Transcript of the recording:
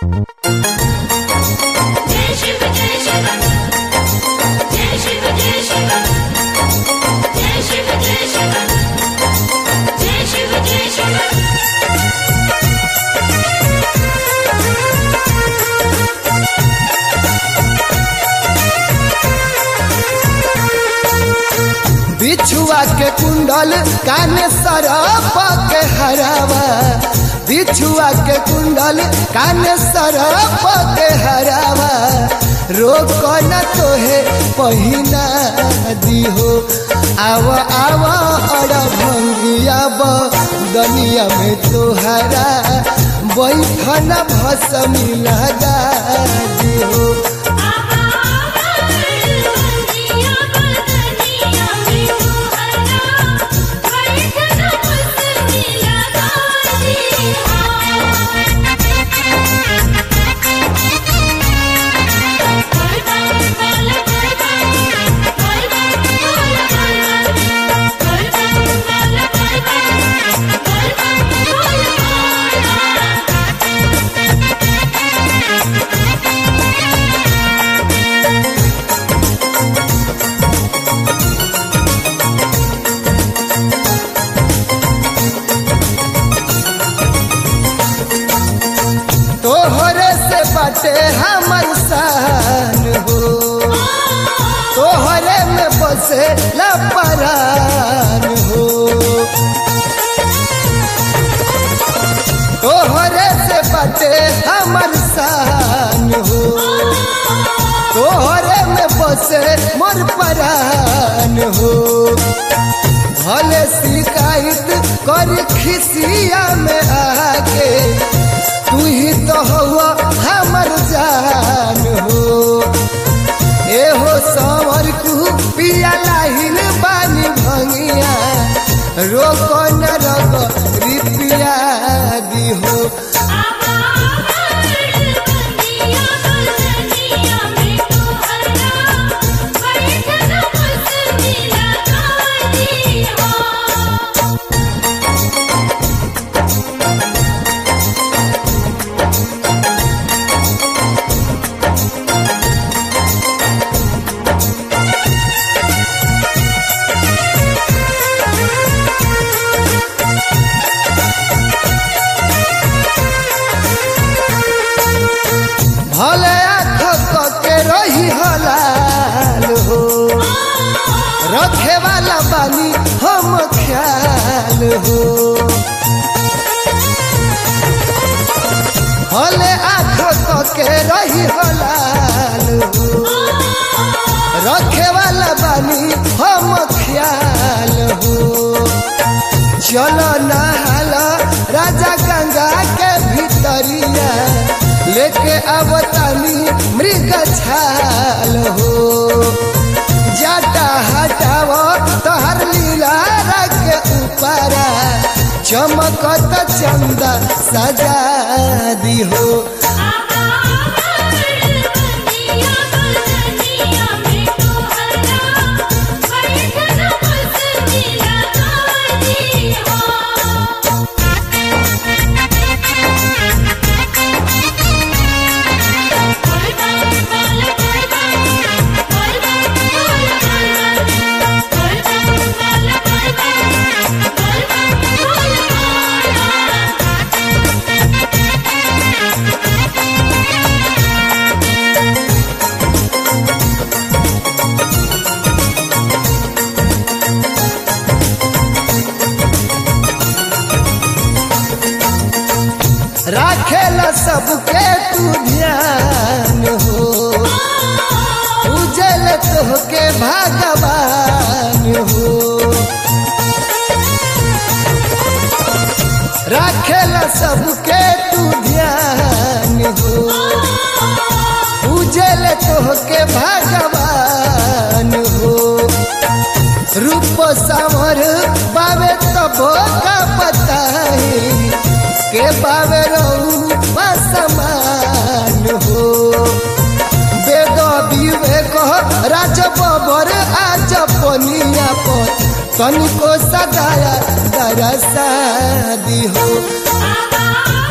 बिछुआ के कुंडल काने सरप के हरावा, बिछुआ के कुंडल काने सरप के हरावा, रोक न तोहे पहिना दिहो। आव आव अड़ भंगिया दनिया में तोहरा बैठन भसमी लगा दिहो। तोहरे से बाटे हमर शान हो, तोहरे में बसे लपरान हो। तोहरे से बाटे हमर शान हो, तोहरे में बसे मोर परान हो। भले शिकायत कर खिसिया में आके, तू ही तो हुआ हमर जान हो। एहो संवर कु पिया लाहिल बानी भंगिया, रोको न रगो रिपिया दिहो। भले आँख के रही हलाल हो, रखे वाला बानी हम ख्याल हो। भले आँख के रही हलाल हो, रखे वाला बानी हम ख्याल हो। चलो नहाला राजा गंगा के भीतरिया, लेके अवतानी मृग छाल हो। जाटा हटाव तोहर लीला के ऊपरा, चमकत चंदा सजा दिहो। राखेला सबके तू ध्यान हो, उजल तोहके भगवान हो। राखेला सबके तू ध्यान हो, उजल तोहके भगवान हो। रूप सावर बावे तबो का बताई, के बावे रहुआ समान हो। वेद विवेक राज बबर आज पनिया पर, तनिको सदाया दरसा दिहो।